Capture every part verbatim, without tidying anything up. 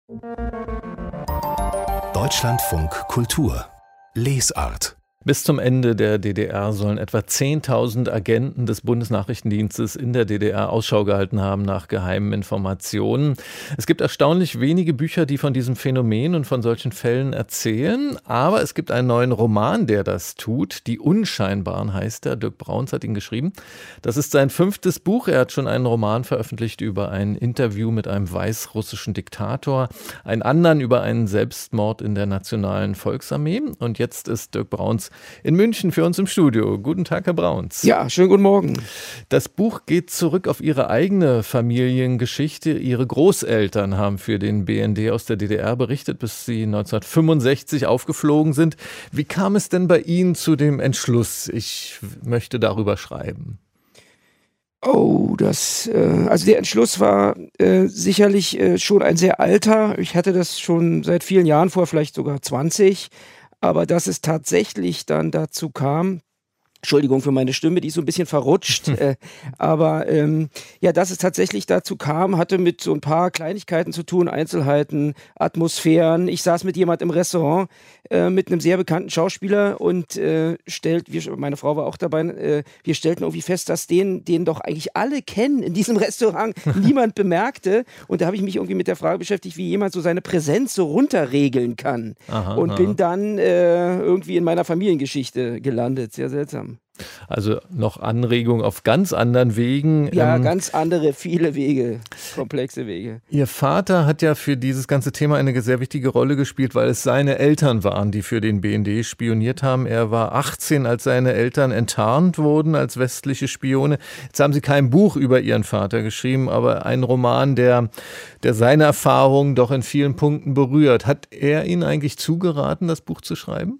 Deutschlandfunk Kultur Lesart. Bis zum Ende der D D R sollen etwa zehntausend Agenten des Bundesnachrichtendienstes in der D D R Ausschau gehalten haben nach geheimen Informationen. Es gibt erstaunlich wenige Bücher, die von diesem Phänomen und von solchen Fällen erzählen, aber es gibt einen neuen Roman, der das tut. Die Unscheinbaren heißt er. Dirk Brauns hat ihn geschrieben. Das ist sein fünftes Buch. Er hat schon einen Roman veröffentlicht über ein Interview mit einem weißrussischen Diktator, einen anderen über einen Selbstmord in der Nationalen Volksarmee. Und jetzt ist Dirk Brauns in München für uns im Studio. Guten Tag, Herr Brauns. Ja, schönen guten Morgen. Das Buch geht zurück auf Ihre eigene Familiengeschichte. Ihre Großeltern haben für den B N D aus der D D R berichtet, bis sie neunzehnhundertfünfundsechzig aufgeflogen sind. Wie kam es denn bei Ihnen zu dem Entschluss, ich möchte darüber schreiben? Oh, das, äh, also der Entschluss war äh, sicherlich äh, schon ein sehr alter. Ich hatte das schon seit vielen Jahren vor, vielleicht sogar zwanzig. Aber dass es tatsächlich dann dazu kam, Entschuldigung für meine Stimme, die ist so ein bisschen verrutscht, äh, aber ähm, ja, dass es tatsächlich dazu kam, hatte mit so ein paar Kleinigkeiten zu tun, Einzelheiten, Atmosphären. Ich saß mit jemand im Restaurant, äh, mit einem sehr bekannten Schauspieler und äh, stellt, wir, meine Frau war auch dabei, äh, wir stellten irgendwie fest, dass den, den doch eigentlich alle kennen in diesem Restaurant, niemand bemerkte. Und da habe ich mich irgendwie mit der Frage beschäftigt, wie jemand so seine Präsenz so runterregeln kann. Aha, und aha. bin dann äh, irgendwie in meiner Familiengeschichte gelandet. Sehr seltsam. Also noch Anregung auf ganz anderen Wegen. Ja, ähm, ganz andere, viele Wege, komplexe Wege. Ihr Vater hat ja für dieses ganze Thema eine sehr wichtige Rolle gespielt, weil es seine Eltern waren, die für den B N D spioniert haben. Er war achtzehn, als seine Eltern enttarnt wurden als westliche Spione. Jetzt haben Sie kein Buch über Ihren Vater geschrieben, aber einen Roman, der, der seine Erfahrungen doch in vielen Punkten berührt. Hat er Ihnen eigentlich zugeraten, das Buch zu schreiben?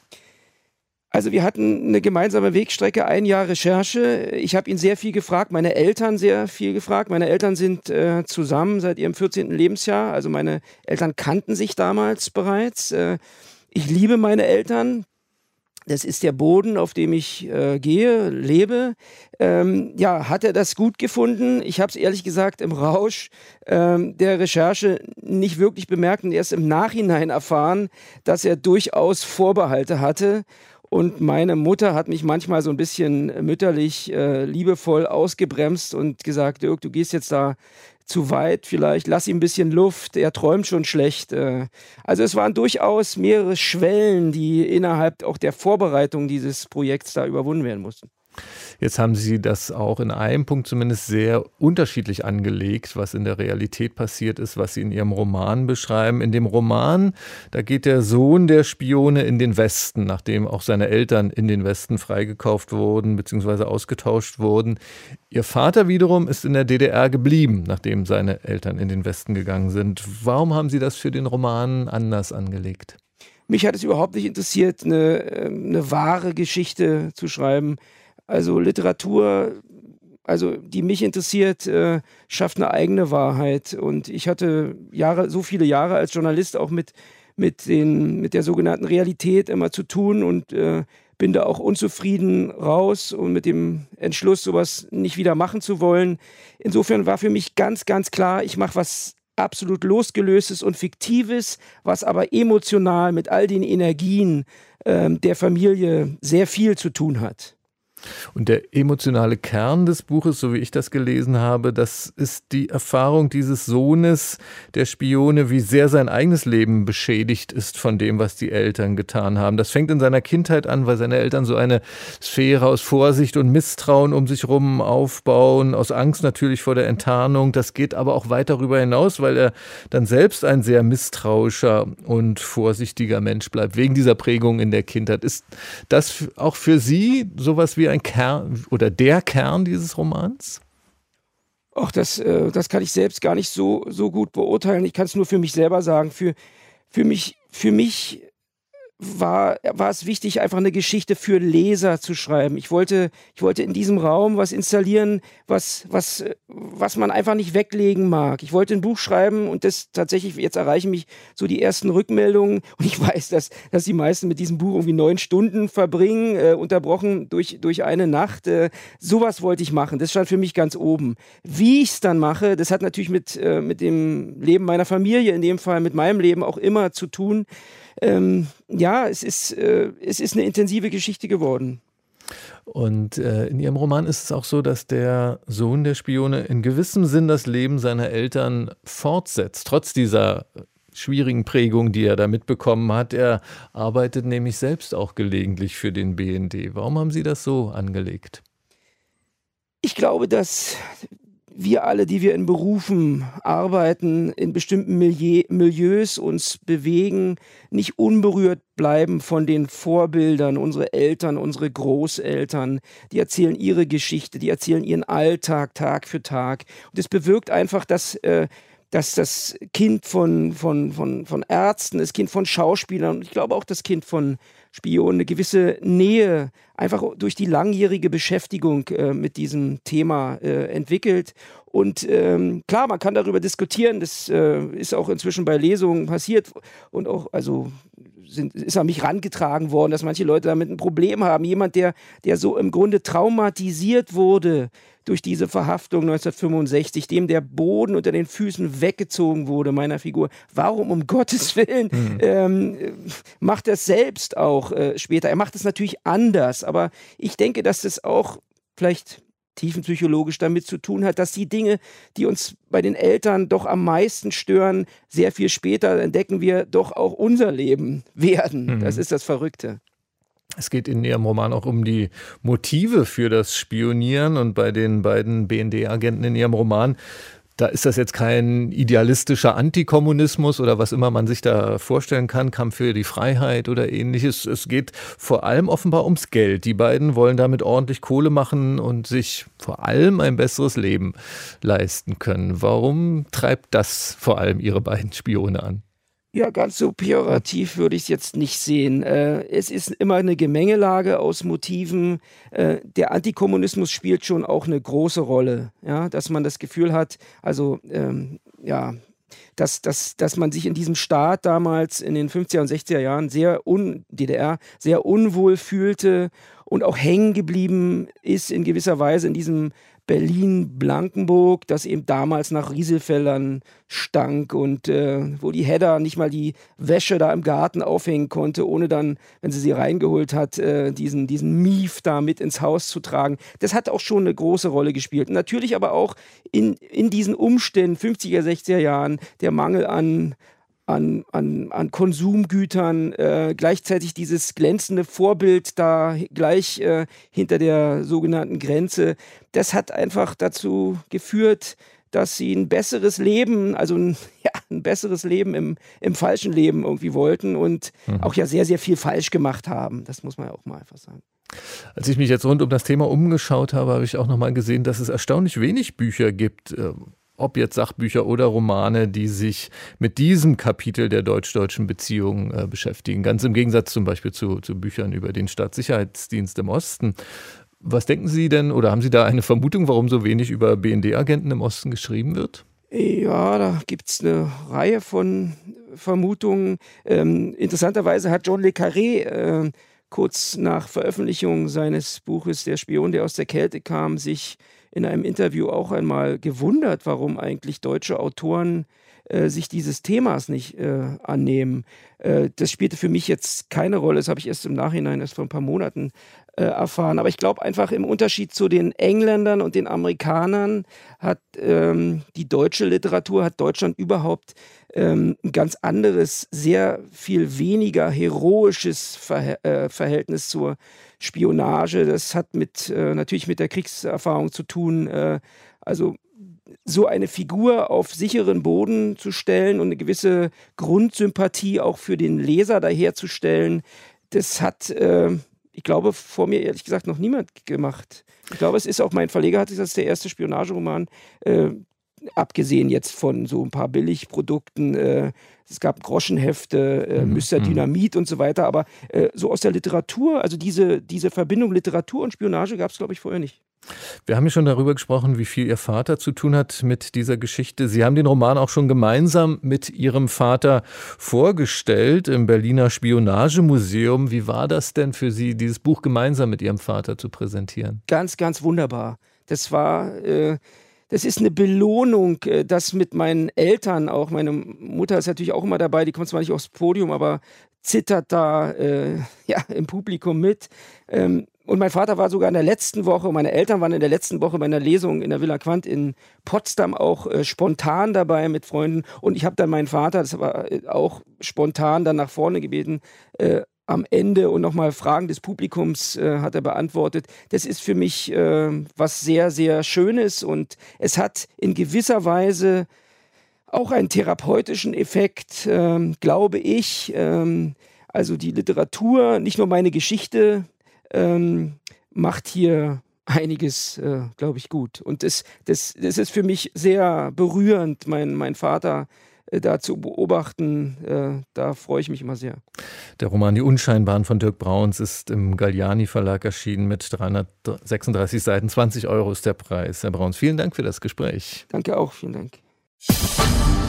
Also wir hatten eine gemeinsame Wegstrecke, ein Jahr Recherche. Ich habe ihn sehr viel gefragt, meine Eltern sehr viel gefragt. Meine Eltern sind äh, zusammen seit ihrem vierzehnten Lebensjahr. Also meine Eltern kannten sich damals bereits. Äh, ich liebe meine Eltern. Das ist der Boden, auf dem ich äh, gehe, lebe. Ähm, ja, hat er das gut gefunden? Ich habe es ehrlich gesagt im Rausch ähm, der Recherche nicht wirklich bemerkt und erst im Nachhinein erfahren, dass er durchaus Vorbehalte hatte. Und meine Mutter hat mich manchmal so ein bisschen mütterlich, äh, liebevoll ausgebremst und gesagt, Dirk, du gehst jetzt da zu weit vielleicht, lass ihm ein bisschen Luft, er träumt schon schlecht. Äh. Also es waren durchaus mehrere Schwellen, die innerhalb auch der Vorbereitung dieses Projekts da überwunden werden mussten. Jetzt haben Sie das auch in einem Punkt zumindest sehr unterschiedlich angelegt, was in der Realität passiert ist, was Sie in Ihrem Roman beschreiben. In dem Roman, da geht der Sohn der Spione in den Westen, nachdem auch seine Eltern in den Westen freigekauft wurden bzw. ausgetauscht wurden. Ihr Vater wiederum ist in der D D R geblieben, nachdem seine Eltern in den Westen gegangen sind. Warum haben Sie das für den Roman anders angelegt? Mich hat es überhaupt nicht interessiert, eine, eine wahre Geschichte zu schreiben. Also Literatur, also die mich interessiert, äh, schafft eine eigene Wahrheit. Und ich hatte Jahre, so viele Jahre als Journalist auch mit, mit, den, mit der sogenannten Realität immer zu tun und äh, bin da auch unzufrieden raus und mit dem Entschluss, sowas nicht wieder machen zu wollen. Insofern war für mich ganz, ganz klar, ich mache was absolut losgelöstes und fiktives, was aber emotional mit all den Energien äh, der Familie sehr viel zu tun hat. Und der emotionale Kern des Buches, so wie ich das gelesen habe, das ist die Erfahrung dieses Sohnes der Spione, wie sehr sein eigenes Leben beschädigt ist von dem, was die Eltern getan haben. Das fängt in seiner Kindheit an, weil seine Eltern so eine Sphäre aus Vorsicht und Misstrauen um sich herum aufbauen, aus Angst natürlich vor der Enttarnung. Das geht aber auch weit darüber hinaus, weil er dann selbst ein sehr misstrauischer und vorsichtiger Mensch bleibt, wegen dieser Prägung in der Kindheit. Ist das auch für Sie sowas wie ein Kern oder der Kern dieses Romans? Ach, das, äh, das kann ich selbst gar nicht so, so gut beurteilen. Ich kann es nur für mich selber sagen. Für, für mich, für mich war, war es wichtig, einfach eine Geschichte für Leser zu schreiben. Ich wollte, ich wollte in diesem Raum was installieren, was, was, was man einfach nicht weglegen mag. Ich wollte ein Buch schreiben und das tatsächlich, jetzt erreichen mich so die ersten Rückmeldungen und ich weiß, dass, dass die meisten mit diesem Buch irgendwie neun Stunden verbringen, äh, unterbrochen durch, durch eine Nacht. Äh, sowas wollte ich machen. Das stand für mich ganz oben. Wie ich es dann mache, das hat natürlich mit, äh, mit dem Leben meiner Familie, in dem Fall mit meinem Leben auch immer zu tun. Ähm, ja, es ist, äh, es ist eine intensive Geschichte geworden. Und äh, in Ihrem Roman ist es auch so, dass der Sohn der Spione in gewissem Sinn das Leben seiner Eltern fortsetzt, trotz dieser schwierigen Prägung, die er da mitbekommen hat. Er arbeitet nämlich selbst auch gelegentlich für den B N D. Warum haben Sie das so angelegt? Ich glaube, dass wir alle, die wir in Berufen arbeiten, in bestimmten Milieu, Milieus uns bewegen, nicht unberührt bleiben von den Vorbildern, unsere Eltern, unsere Großeltern, die erzählen ihre Geschichte, die erzählen ihren Alltag Tag für Tag. Und es bewirkt einfach, dass, äh, dass das Kind von, von, von, von Ärzten, das Kind von Schauspielern und ich glaube auch das Kind von Spionen eine gewisse Nähe einfach durch die langjährige Beschäftigung äh, mit diesem Thema äh, entwickelt. Und ähm, klar, man kann darüber diskutieren, das äh, ist auch inzwischen bei Lesungen passiert und auch, also sind, ist an mich herangetragen worden, dass manche Leute damit ein Problem haben. Jemand, der, der so im Grunde traumatisiert wurde durch diese Verhaftung neunzehnhundertfünfundsechzig, dem der Boden unter den Füßen weggezogen wurde, meiner Figur. Warum um Gottes Willen mhm. ähm, macht er es selbst auch äh, später? Er macht es natürlich anders, aber ich denke, dass das auch vielleicht tiefenpsychologisch damit zu tun hat, dass die Dinge, die uns bei den Eltern doch am meisten stören, sehr viel später entdecken wir doch auch unser Leben werden. Mhm. Das ist das Verrückte. Es geht in Ihrem Roman auch um die Motive für das Spionieren und bei den beiden B N D-Agenten in Ihrem Roman, da ist das jetzt kein idealistischer Antikommunismus oder was immer man sich da vorstellen kann, Kampf für die Freiheit oder ähnliches. Es geht vor allem offenbar ums Geld. Die beiden wollen damit ordentlich Kohle machen und sich vor allem ein besseres Leben leisten können. Warum treibt das vor allem Ihre beiden Spione an? Ja, ganz so pejorativ würde ich es jetzt nicht sehen. Äh, es ist immer eine Gemengelage aus Motiven. Äh, der Antikommunismus spielt schon auch eine große Rolle, ja, dass man das Gefühl hat, also ähm, ja, dass, dass, dass man sich in diesem Staat damals in den fünfziger und sechziger Jahren sehr un, D D R sehr unwohl fühlte und auch hängen geblieben ist in gewisser Weise in diesem Berlin-Blankenburg, das eben damals nach Rieselfeldern stank und äh, wo die Hedda nicht mal die Wäsche da im Garten aufhängen konnte, ohne dann, wenn sie sie reingeholt hat, äh, diesen, diesen Mief da mit ins Haus zu tragen. Das hat auch schon eine große Rolle gespielt. Und natürlich aber auch in, in diesen Umständen, fünfziger, sechziger Jahren, der Mangel an An, an, an Konsumgütern, äh, gleichzeitig dieses glänzende Vorbild da gleich äh, hinter der sogenannten Grenze, das hat einfach dazu geführt, dass sie ein besseres Leben, also ein, ja, ein besseres Leben im, im falschen Leben irgendwie wollten und mhm. auch ja sehr, sehr viel falsch gemacht haben. Das muss man ja auch mal einfach sagen. Als ich mich jetzt rund um das Thema umgeschaut habe, habe ich auch noch mal gesehen, dass es erstaunlich wenig Bücher gibt, äh, ob jetzt Sachbücher oder Romane, die sich mit diesem Kapitel der deutsch-deutschen Beziehungen äh, beschäftigen. Ganz im Gegensatz zum Beispiel zu, zu Büchern über den Staatssicherheitsdienst im Osten. Was denken Sie denn, oder haben Sie da eine Vermutung, warum so wenig über B N D-Agenten im Osten geschrieben wird? Ja, da gibt es eine Reihe von Vermutungen. Ähm, interessanterweise hat John le Carré äh, kurz nach Veröffentlichung seines Buches Der Spion, der aus der Kälte kam, sich in einem Interview auch einmal gewundert, warum eigentlich deutsche Autoren äh, sich dieses Themas nicht äh, annehmen. Äh, das spielte für mich jetzt keine Rolle, das habe ich erst im Nachhinein, erst vor ein paar Monaten äh, erfahren. Aber ich glaube einfach im Unterschied zu den Engländern und den Amerikanern hat ähm, die deutsche Literatur, hat Deutschland überhaupt ähm, ein ganz anderes, sehr viel weniger heroisches Ver- äh, Verhältnis zur Spionage. Das hat mit äh, natürlich mit der Kriegserfahrung zu tun. Äh, also so eine Figur auf sicheren Boden zu stellen und eine gewisse Grundsympathie auch für den Leser daherzustellen, das hat, äh, ich glaube, vor mir ehrlich gesagt noch niemand gemacht. Ich glaube, es ist auch, mein Verleger hat sich, das ist der erste Spionageroman, äh, abgesehen jetzt von so ein paar Billigprodukten. Äh, es gab Groschenhefte, äh, Mister Dynamit und so weiter, aber äh, so aus der Literatur, also diese, diese Verbindung Literatur und Spionage gab es, glaube ich, vorher nicht. Wir haben ja schon darüber gesprochen, wie viel Ihr Vater zu tun hat mit dieser Geschichte. Sie haben den Roman auch schon gemeinsam mit Ihrem Vater vorgestellt im Berliner Spionagemuseum. Wie war das denn für Sie, dieses Buch gemeinsam mit Ihrem Vater zu präsentieren? Ganz, ganz wunderbar. Das war, äh, das ist eine Belohnung, äh, das mit meinen Eltern auch. Meine Mutter ist natürlich auch immer dabei, die kommt zwar nicht aufs Podium, aber zittert da äh, ja, im Publikum mit. Ähm, Und mein Vater war sogar in der letzten Woche, meine Eltern waren in der letzten Woche bei einer Lesung in der Villa Quandt in Potsdam auch äh, spontan dabei mit Freunden. Und ich habe dann meinen Vater, das war äh, auch spontan, dann nach vorne gebeten, äh, am Ende und nochmal Fragen des Publikums äh, hat er beantwortet. Das ist für mich äh, was sehr, sehr Schönes und es hat in gewisser Weise auch einen therapeutischen Effekt, äh, glaube ich. Ähm, also die Literatur, nicht nur meine Geschichte, Ähm, macht hier einiges, äh, glaube ich, gut. Und das, das, das ist für mich sehr berührend, mein, mein Vater äh, da zu beobachten. Äh, da freue ich mich immer sehr. Der Roman Die Unscheinbaren von Dirk Brauns ist im Galliani Verlag erschienen mit dreihundertsechsunddreißig Seiten. zwanzig Euro ist der Preis. Herr Brauns, vielen Dank für das Gespräch. Danke auch, vielen Dank.